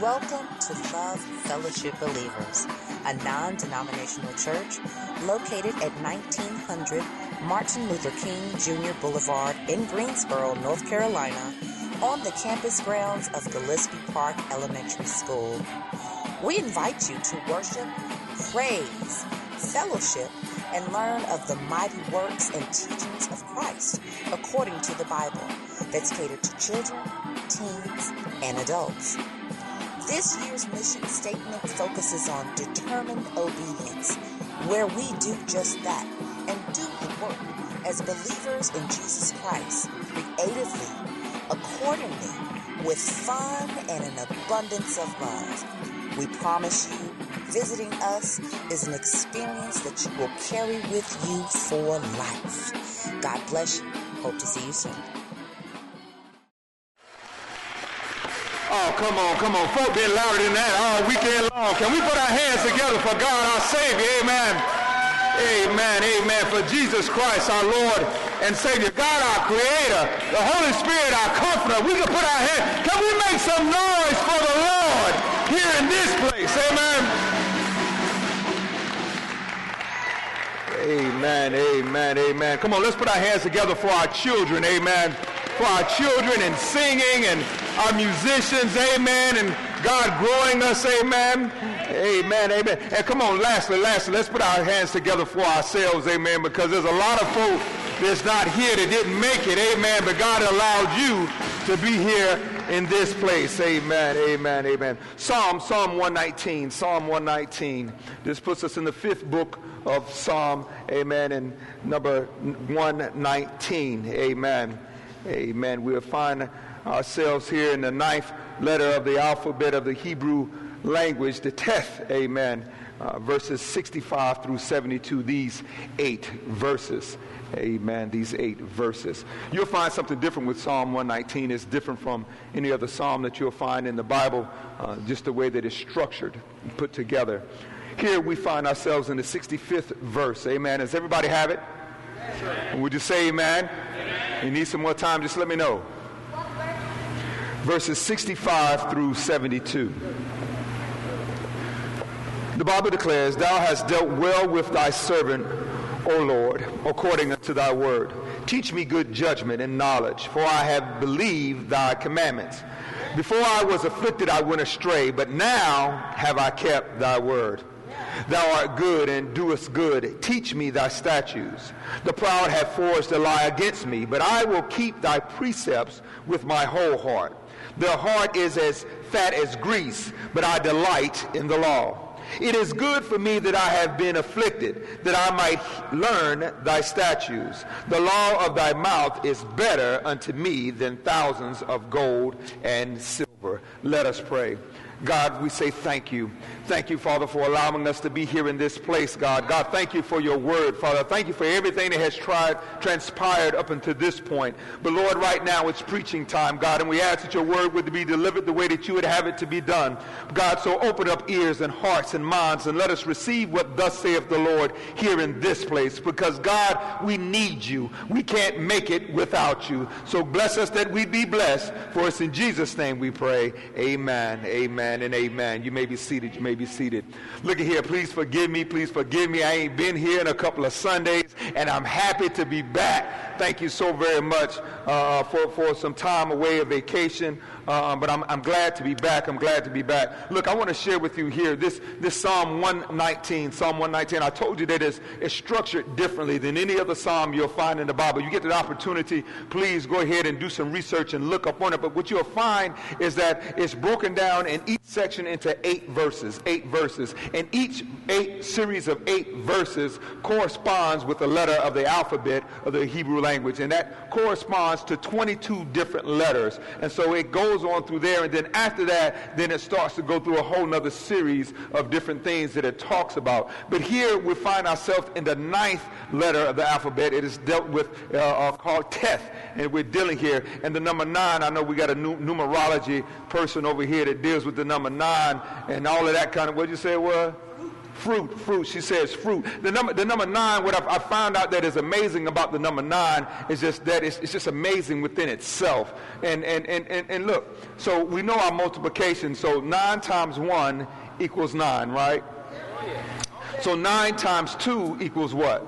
Welcome to Love Fellowship Believers, a non-denominational church located at 1900 Martin Luther King Jr. Boulevard in Greensboro, North Carolina, on the campus grounds of Gillespie Park Elementary School. We invite you to worship, praise, fellowship, and learn of the mighty works and teachings of Christ according to the Bible that's catered to children, teens, and adults. This year's mission statement focuses on determined obedience, where we do just that and do the work as believers in Jesus Christ, creatively, accordingly, with fun and an abundance of love. We promise you, visiting us is an experience that you will carry with you for life. God bless you. Hope to see you soon. Oh, come on. Folk been louder than that all weekend long. Can we put our hands together for God, our Savior? Amen. Amen. For Jesus Christ, our Lord and Savior. God, our Creator. The Holy Spirit, our Comforter. We can put our hands. Can we make some noise for the Lord here in this place? Amen. Come on, let's put our hands together for our children. Amen. For our children and singing and our musicians, amen, and God growing us, amen. And come on, lastly, let's put our hands together for ourselves, amen, because there's a lot of folk that's not here that didn't make it, amen, but God allowed you to be here in this place, amen. Psalm 119. This puts us in the 5th book of Psalm, amen, and number 119, amen. We'll find ourselves here in the 9th letter of the alphabet of the Hebrew language, the Teth, amen, verses 65 through 72, these 8 verses, amen, these 8 verses. You'll find something different with Psalm 119. It's different from any other psalm that you'll find in the Bible, just the way that it's structured and put together. Here we find ourselves in the 65th verse, amen. Does everybody have it? Yes. Would you say amen? You need some more time, just let me know. Verses 65 through 72. The Bible declares, Thou hast dealt well with thy servant, O Lord, according unto thy word. Teach me good judgment and knowledge, for I have believed thy commandments. Before I was afflicted, I went astray, but now have I kept thy word. Thou art good and doest good. Teach me thy statutes. The proud have forged a lie against me, but I will keep thy precepts with my whole heart. Their heart is as fat as grease, but I delight in the law. It is good for me that I have been afflicted, that I might learn thy statutes. The law of thy mouth is better unto me than thousands of gold and silver. Let us pray. God, we say thank you. Thank you, Father, for allowing us to be here in this place, God. God, thank you for your word, Father. Thank you for everything that has transpired up until this point. But, Lord, right now it's preaching time, God, and we ask that your word would be delivered the way that you would have it to be done. God, so open up ears and hearts and minds and let us receive what thus saith the Lord here in this place. Because, God, we need you. We can't make it without you. So bless us that we be blessed. For it's in Jesus' name we pray. Amen, and amen. You may be seated. Look at here. Please forgive me. I ain't been here in a couple of Sundays, and I'm happy to be back. Thank you so very much for some time away, a vacation. But I'm glad to be back. Look, I want to share with you here this Psalm 119. I told you that it's structured differently than any other psalm you'll find in the Bible. You get the opportunity, please go ahead and do some research and look up on it. But what you'll find is that it's broken down in each section into 8 verses. And each series of 8 verses corresponds with the letter of the alphabet of the Hebrew language. And that corresponds to 22 different letters. And so it goes on through there, and then after that, then it starts to go through a whole nother series of different things that it talks about. But here we find ourselves in the 9th letter of the alphabet. It is dealt with called Teth, and we're dealing here. And the number 9, I know we got a numerology person over here that deals with the number 9 and all of that kind of, what'd you say it was? Fruit. She says fruit. The number 9, what I found out that is amazing about the number 9 is just that it's just amazing within itself. And look, so we know our multiplication. So 9 times 1 equals 9, right? So 9 times 2 equals what?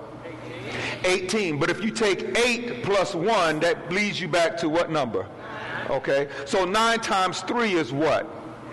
18. But if you take 8 plus 1, that leads you back to what number? Okay. So 9 times 3 is what?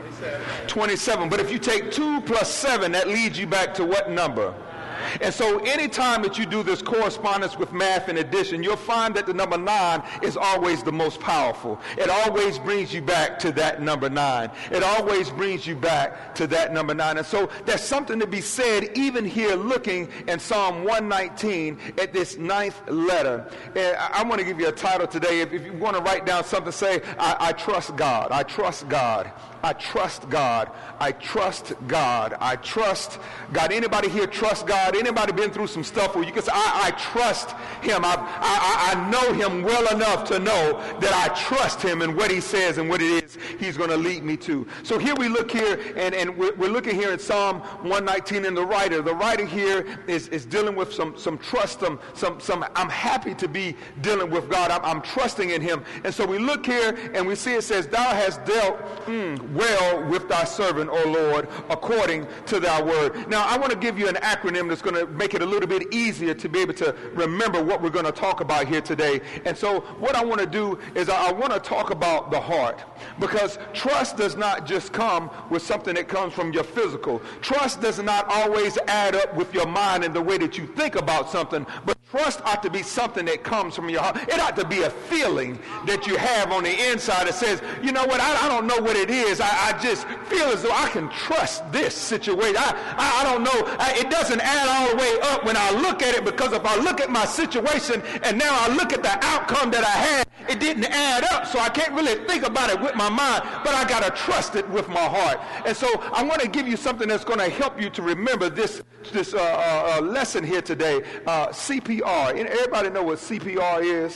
27. But if you take 2 plus 7, that leads you back to what number? And so anytime that you do this correspondence with math and addition, you'll find that the number 9 is always the most powerful. It always brings you back to that number 9. It always brings you back to that number 9. And so there's something to be said even here looking in Psalm 119 at this 9th letter. And I want to give you a title today. If you want to write down something, say, I trust God. I trust God. I trust God. I trust God. I trust God. Anybody here trust God? Anybody been through some stuff where you can say, I trust him. I know him well enough to know that I trust him and what he says and what it is he's going to lead me to. So here we look here, and we're looking here at Psalm 119, and the writer here is dealing with some trust, some I'm happy to be dealing with God. I'm trusting in him. And so we look here and we see it says, thou hast dealt well with thy servant, O Lord, according to thy word. Now, I want to give you an acronym that's going to make it a little bit easier to be able to remember what we're going to talk about here today. And so what I want to do is I want to talk about the heart, because trust does not just come with something that comes from your physical. Trust does not always add up with your mind and the way that you think about something, but trust ought to be something that comes from your heart. It ought to be a feeling that you have on the inside that says, you know what, I don't know what it is. I just feel as though I can trust this situation. I don't know. It doesn't add all the way up when I look at it, because if I look at my situation and now I look at the outcome that I had, it didn't add up, so I can't really think about it with my mind, but I got to trust it with my heart. And so I want to give you something that's going to help you to remember this lesson here today. CPR. Everybody know what CPR is?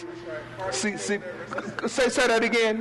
Say that again.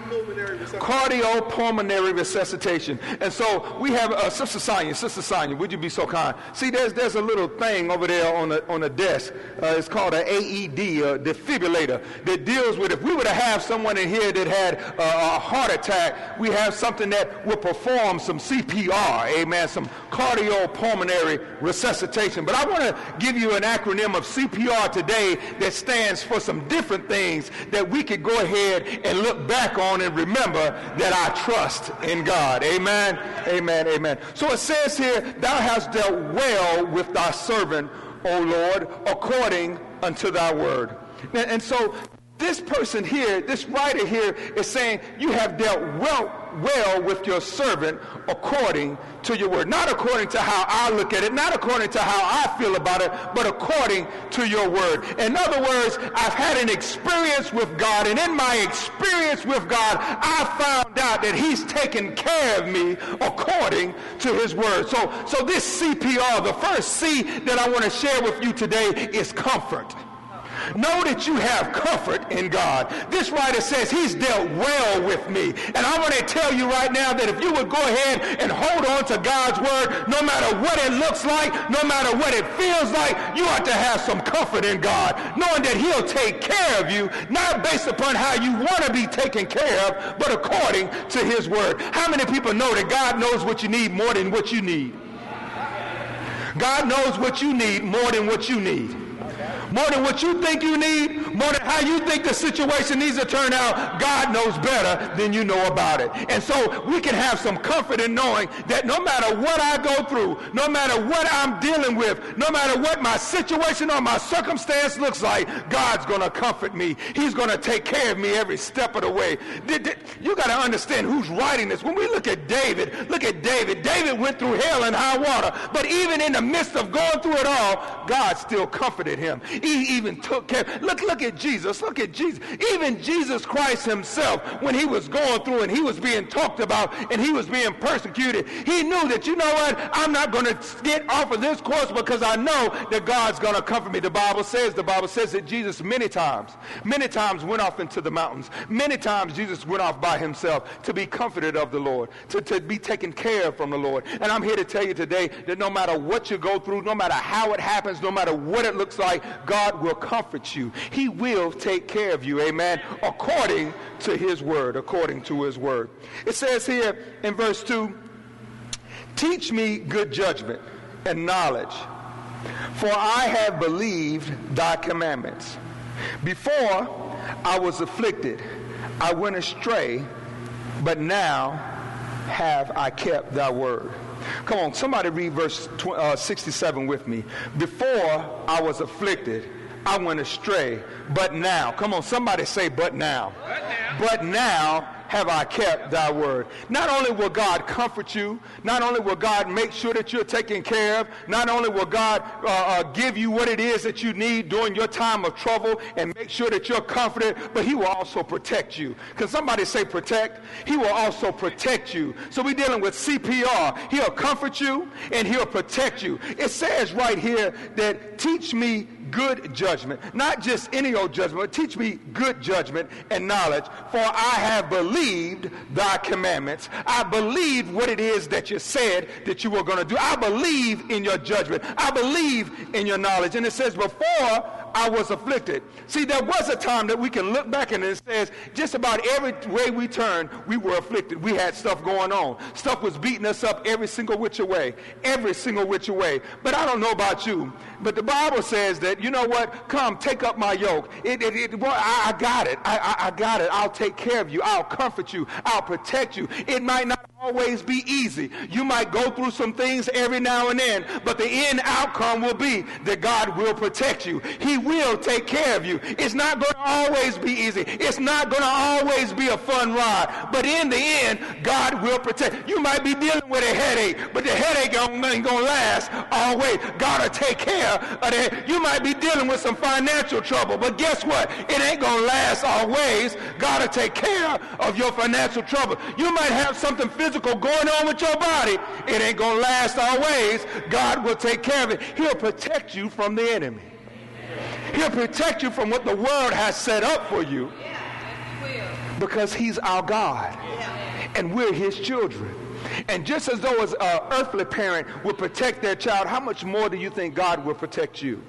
Cardiopulmonary resuscitation. And so we have Sister Sonia, would you be so kind? See, there's a little thing over there on the desk. It's called an AED, a defibrillator, that deals with, if we were to have someone in here that had a heart attack, we have something that will perform some CPR, amen, some cardiopulmonary resuscitation. But I want to give you an acronym of CPR today that stands for some different things that we could go ahead and look back on and remember that I trust in God. Amen, amen, amen. So it says here, thou hast dealt well with thy servant, O Lord, according unto thy word. And so this person here, this writer here is saying, you have dealt well with your servant according to your word. Not according to how I look at it, not according to how I feel about it, but according to your word. In other words, I've had an experience with God, and in my experience with God, I found out that he's taken care of me according to his word. So this CPR, the first C that I want to share with you today is comfort. Know that you have comfort in God. This writer says he's dealt well with me. And I want to tell you right now that if you would go ahead and hold on to God's word, no matter what it looks like, no matter what it feels like, you ought to have some comfort in God, knowing that he'll take care of you, not based upon how you want to be taken care of, but according to his word. How many people know that God knows what you need more than what you need? God knows what you need more than what you need. More than what you think you need, more than how you think the situation needs to turn out, God knows better than you know about it. And so we can have some comfort in knowing that no matter what I go through, no matter what I'm dealing with, no matter what my situation or my circumstance looks like, God's going to comfort me. He's going to take care of me every step of the way. You got to understand who's writing this. When we look at David, David went through hell and high water, but even in the midst of going through it all, God still comforted him. He even took care. Look at Jesus. Look at Jesus. Even Jesus Christ himself, when he was going through and he was being talked about and he was being persecuted, he knew that, you know what, I'm not going to get off of this course because I know that God's going to comfort me. The Bible says that Jesus many times went off into the mountains. Many times Jesus went off by himself to be comforted of the Lord, to be taken care of from the Lord. And I'm here to tell you today that no matter what you go through, no matter how it happens, no matter what it looks like, God will comfort you. He will take care of you, amen, according to his word, according to his word. It says here in verse 2, teach me good judgment and knowledge, for I have believed thy commandments. Before I was afflicted, I went astray, but now have I kept thy word. Come on, somebody read verse 67 with me. Before I was afflicted, I went astray, but now. Come on, somebody say, but now. But now have I kept thy word. Not only will God comfort you, not only will God make sure that you're taken care of, not only will God give you what it is that you need during your time of trouble and make sure that you're comforted, but he will also protect you. Can somebody say protect? He will also protect you. So we're dealing with CPR. He'll comfort you and he'll protect you. It says right here that teach me good judgment, not just any old judgment, but teach me good judgment and knowledge, for I have believed thy commandments. I believe what it is that you said that you were going to do. I believe in your judgment. I believe in your knowledge. And it says, before I was afflicted. See, there was a time that we can look back and it says just about every way we turned, we were afflicted. We had stuff going on. Stuff was beating us up every single which way. Every single which way. But I don't know about you, but the Bible says that, you know what, come, take up my yoke. I got it. I got it. I'll take care of you. I'll comfort you. I'll protect you. It might not always be easy. You might go through some things every now and then, but the end outcome will be that God will protect you. He will take care of you. It's not going to always be easy. It's not going to always be a fun ride, but in the end, God will protect. You might be dealing with a headache, but the headache ain't going to last always. God will take care of that. You might be dealing with some financial trouble, but guess what? It ain't going to last always. God will take care of your financial trouble. You might have something physical going on with your body. It ain't going to last always. God will take care of it. He'll protect you from the enemy. He'll protect you from what the world has set up for you, because he's our God and we're his children. And just as though as an earthly parent would protect their child, how much more do you think God will protect you?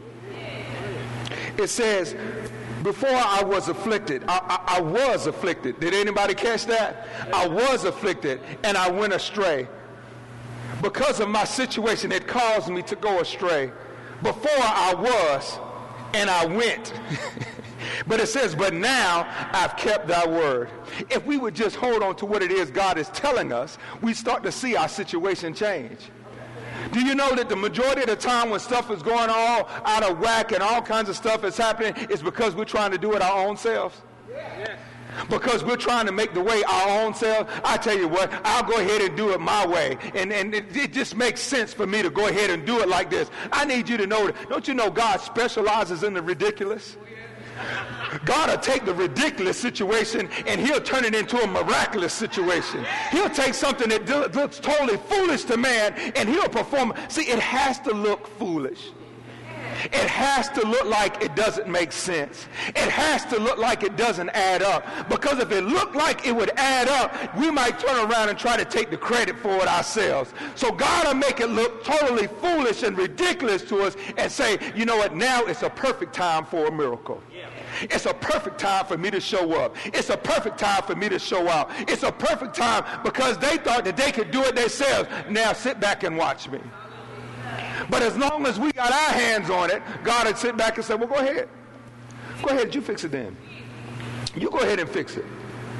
It says, before I was afflicted, I was afflicted. Did anybody catch that? I was afflicted and I went astray. Because of my situation, it caused me to go astray. Before I was and I went. But it says, but now I've kept thy word. If we would just hold on to what it is God is telling us, we start to see our situation change. Do you know that the majority of the time when stuff is going all out of whack and all kinds of stuff is happening, is because we're trying to do it our own selves? Yes. Because we're trying to make the way our own selves. I tell you what, I'll go ahead and do it my way. And it just makes sense for me to go ahead and do it like this. I need you to know that. Don't you know God specializes in the ridiculous? God will take the ridiculous situation and he'll turn it into a miraculous situation. He'll take something that looks totally foolish to man and he'll perform. See, it has to look foolish. It has to look like it doesn't make sense. It has to look like it doesn't add up. Because if it looked like it would add up, we might turn around and try to take the credit for it ourselves. So God will make it look totally foolish and ridiculous to us and say, you know what, now it's a perfect time for a miracle. It's a perfect time for me to show up. It's a perfect time for me to show out. It's a perfect time because they thought that they could do it themselves. Now sit back and watch me. But as long as we got our hands on it, God would sit back and say, well, go ahead. Go ahead, you fix it then. You go ahead and fix it.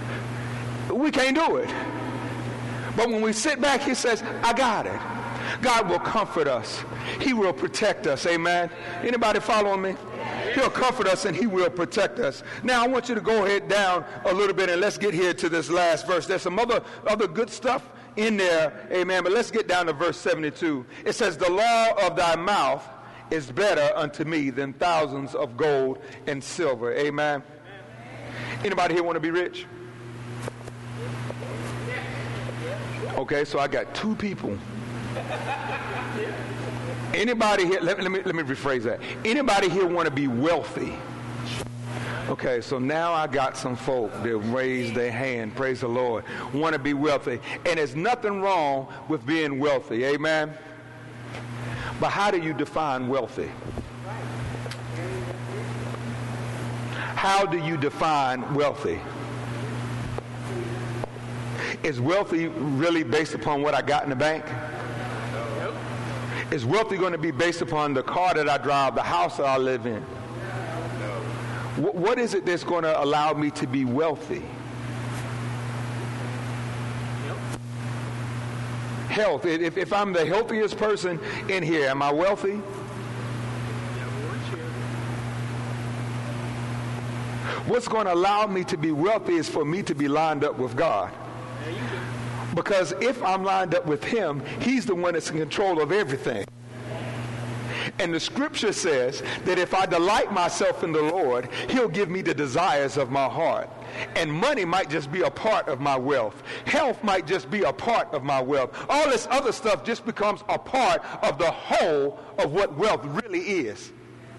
We can't do it. But when we sit back, he says, I got it. God will comfort us. He will protect us. Amen. Anybody following me? He'll comfort us and he will protect us. Now I want you to go ahead down a little bit and let's get here to this last verse. There's some other good stuff in there, amen, but let's get down to verse 72. It says, the law of thy mouth is better unto me than thousands of gold and silver. Amen. Anybody here want to be rich? Okay, so I got two people. Anybody here, let me rephrase that. Anybody here want to be wealthy? Okay, so now I got some folk that raise their hand, praise the Lord, want to be wealthy. And there's nothing wrong with being wealthy, amen? But how do you define wealthy? How do you define wealthy? Is wealthy really based upon what I got in the bank? Is wealthy going to be based upon the car that I drive, the house that I live in? What is it that's going to allow me to be wealthy? Health. If I'm the healthiest person in here, am I wealthy? What's going to allow me to be wealthy is for me to be lined up with God. Because if I'm lined up with him, he's the one that's in control of everything. And the scripture says that if I delight myself in the Lord, he'll give me the desires of my heart. And money might just be a part of my wealth. Health might just be a part of my wealth. All this other stuff just becomes a part of the whole of what wealth really is.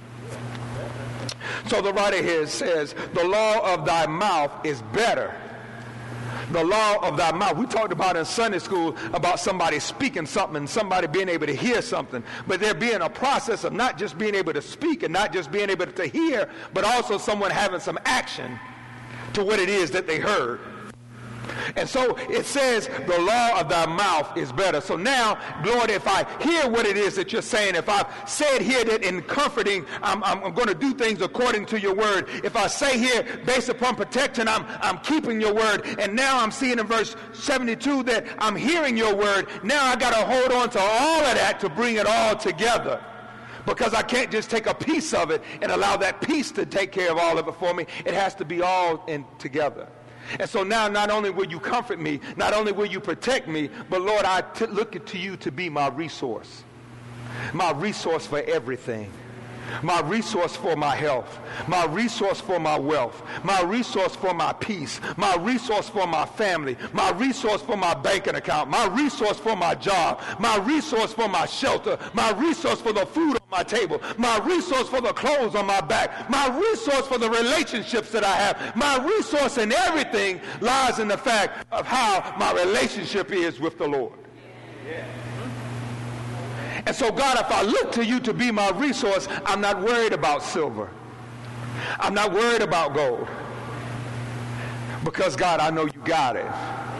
So the writer here says, the law of thy mouth is better. The law of thy mouth. We talked about in Sunday school about somebody speaking something and somebody being able to hear something. But there being a process of not just being able to speak and not just being able to hear, but also someone having some action to what it is that they heard. And so it says the law of thy mouth is better. So now, Lord, if I hear what it is that you're saying, if I've said here that in comforting, I'm going to do things according to your word. If I say here based upon protection, I'm keeping your word. And now I'm seeing in verse 72 that I'm hearing your word. Now I got to hold on to all of that to bring it all together. Because I can't just take a piece of it and allow that piece to take care of all of it for me. It has to be all in together. And so now not only will you comfort me, not only will you protect me, but Lord, I look to you to be my resource for everything. My resource for my health, my resource for my wealth, my resource for my peace, my resource for my family, my resource for my banking account, my resource for my job, my resource for my shelter, my resource for the food on my table, my resource for the clothes on my back, my resource for the relationships that I have. My resource in everything lies in the fact of how my relationship is with the Lord. Yeah. And so, God, if I look to you to be my resource, I'm not worried about silver. I'm not worried about gold. Because, God, I know you got it.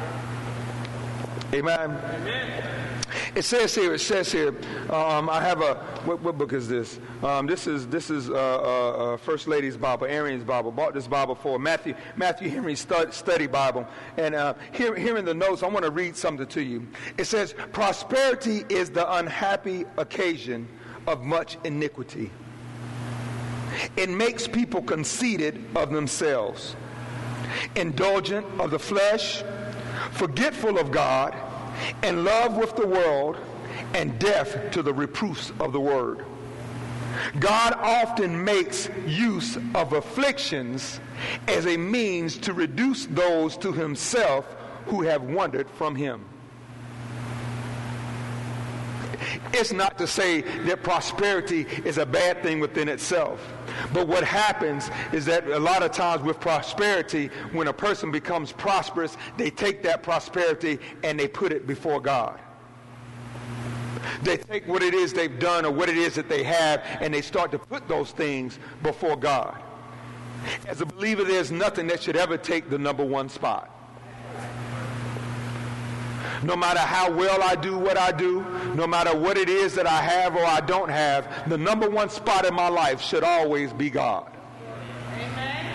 Amen? Amen. It says here, I have what book is this? This is First Lady's Bible, Arian's Bible. Bought this Bible for Matthew Henry's study Bible. And here in the notes, I want to read something to you. It says, prosperity is the unhappy occasion of much iniquity. It makes people conceited of themselves, indulgent of the flesh, forgetful of God, in love with the world, and deaf to the reproofs of the word. God often makes use of afflictions as a means to reduce those to himself who have wandered from him. It's not to say that prosperity is a bad thing within itself. But what happens is that a lot of times with prosperity, when a person becomes prosperous, they take that prosperity and they put it before God. They take what it is they've done or what it is that they have, and they start to put those things before God. As a believer, there's nothing that should ever take the number one spot. No matter how well I do what I do, no matter what it is that I have or I don't have, the number one spot in my life should always be God. Amen.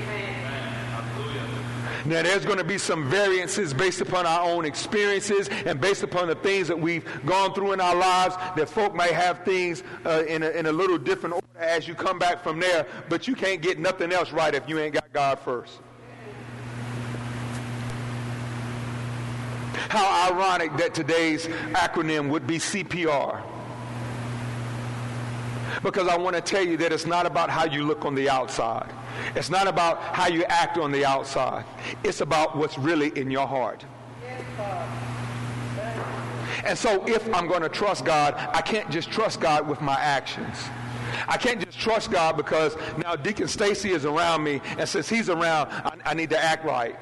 Now, there's going to be some variances based upon our own experiences and based upon the things that we've gone through in our lives, that folk may have things in a little different order as you come back from there, but you can't get nothing else right if you ain't got God first. How ironic that today's acronym would be CPR. Because I want to tell you that it's not about how you look on the outside. It's not about how you act on the outside. It's about what's really in your heart. And so if I'm going to trust God, I can't just trust God with my actions. I can't just trust God because now Deacon Stacy is around me, and since he's around, I need to act right.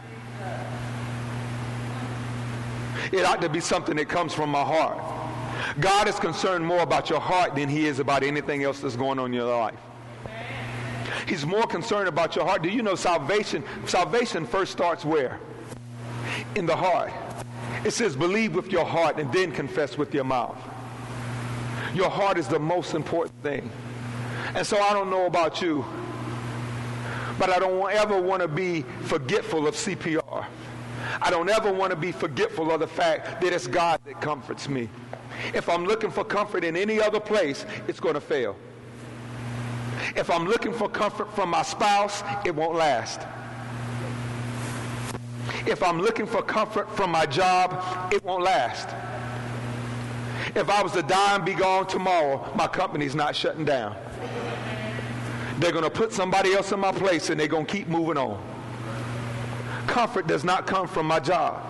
It ought to be something that comes from my heart. God is concerned more about your heart than he is about anything else that's going on in your life. He's more concerned about your heart. Do you know salvation first starts where? In the heart. It says believe with your heart and then confess with your mouth. Your heart is the most important thing. And so I don't know about you, but I don't ever want to be forgetful of CPR. I don't ever want to be forgetful of the fact that it's God that comforts me. If I'm looking for comfort in any other place, it's going to fail. If I'm looking for comfort from my spouse, it won't last. If I'm looking for comfort from my job, it won't last. If I was to die and be gone tomorrow, my company's not shutting down. They're going to put somebody else in my place and they're going to keep moving on. Comfort does not come from my job.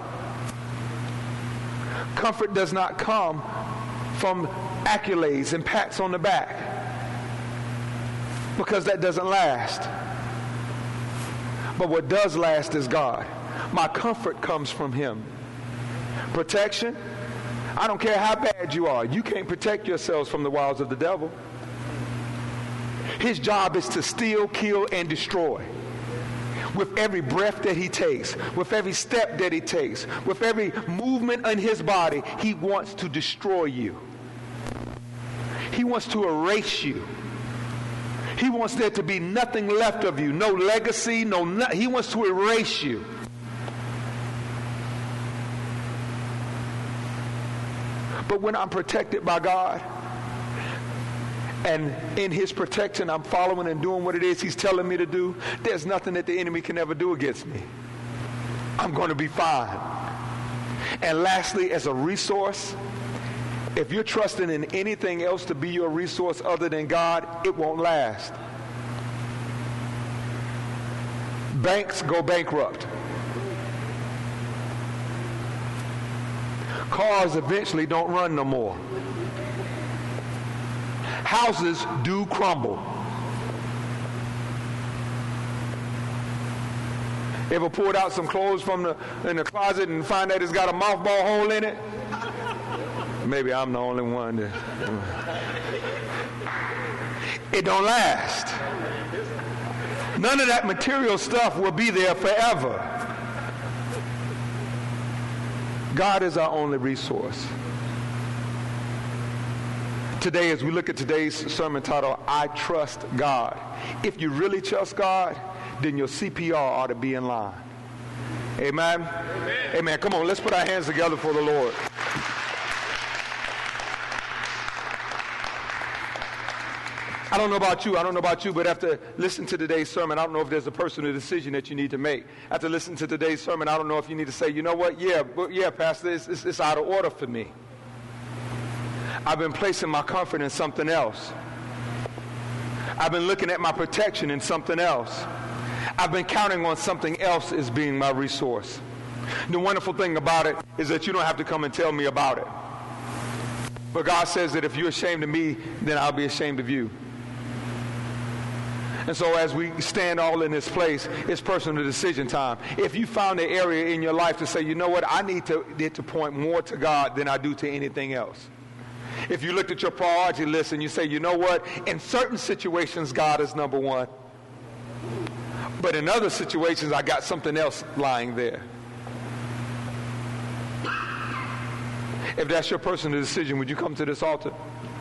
Comfort does not come from accolades and pats on the back, because that doesn't last. But what does last is God. My comfort comes from him. Protection, I don't care how bad you are. You can't protect yourselves from the wiles of the devil. His job is to steal, kill, and destroy. With every breath that he takes, with every step that he takes, with every movement in his body, he wants to destroy you. He wants to erase you. He wants there to be nothing left of you, no legacy, he wants to erase you. But when I'm protected by God, and in his protection I'm following and doing what it is he's telling me to do, there's nothing that the enemy can ever do against me. I'm going to be fine. And lastly, as a resource, if you're trusting in anything else to be your resource other than God, it won't last. Banks go bankrupt. Cars eventually don't run no more. Houses do crumble. Ever pulled out some clothes from in the closet and find that it's got a mothball hole in it? Maybe I'm the only one that... It don't last. None of that material stuff will be there forever. God is our only resource. Today, as we look at today's sermon title, I Trust God. If you really trust God, then your CPR ought to be in line. Amen? Amen. Amen. Come on, let's put our hands together for the Lord. I don't know about you, but after listening to today's sermon, I don't know if there's a personal decision that you need to make. After listening to today's sermon, I don't know if you need to say, you know what, yeah, Pastor, it's out of order for me. I've been placing my comfort in something else. I've been looking at my protection in something else. I've been counting on something else as being my resource. The wonderful thing about it is that you don't have to come and tell me about it. But God says that if you're ashamed of me, then I'll be ashamed of you. And so as we stand all in this place, it's personal decision time. If you found an area in your life to say, you know what, I need to point more to God than I do to anything else. If you looked at your priority list and you say, you know what, in certain situations, God is number one. But in other situations, I got something else lying there. If that's your personal decision, would you come to this altar?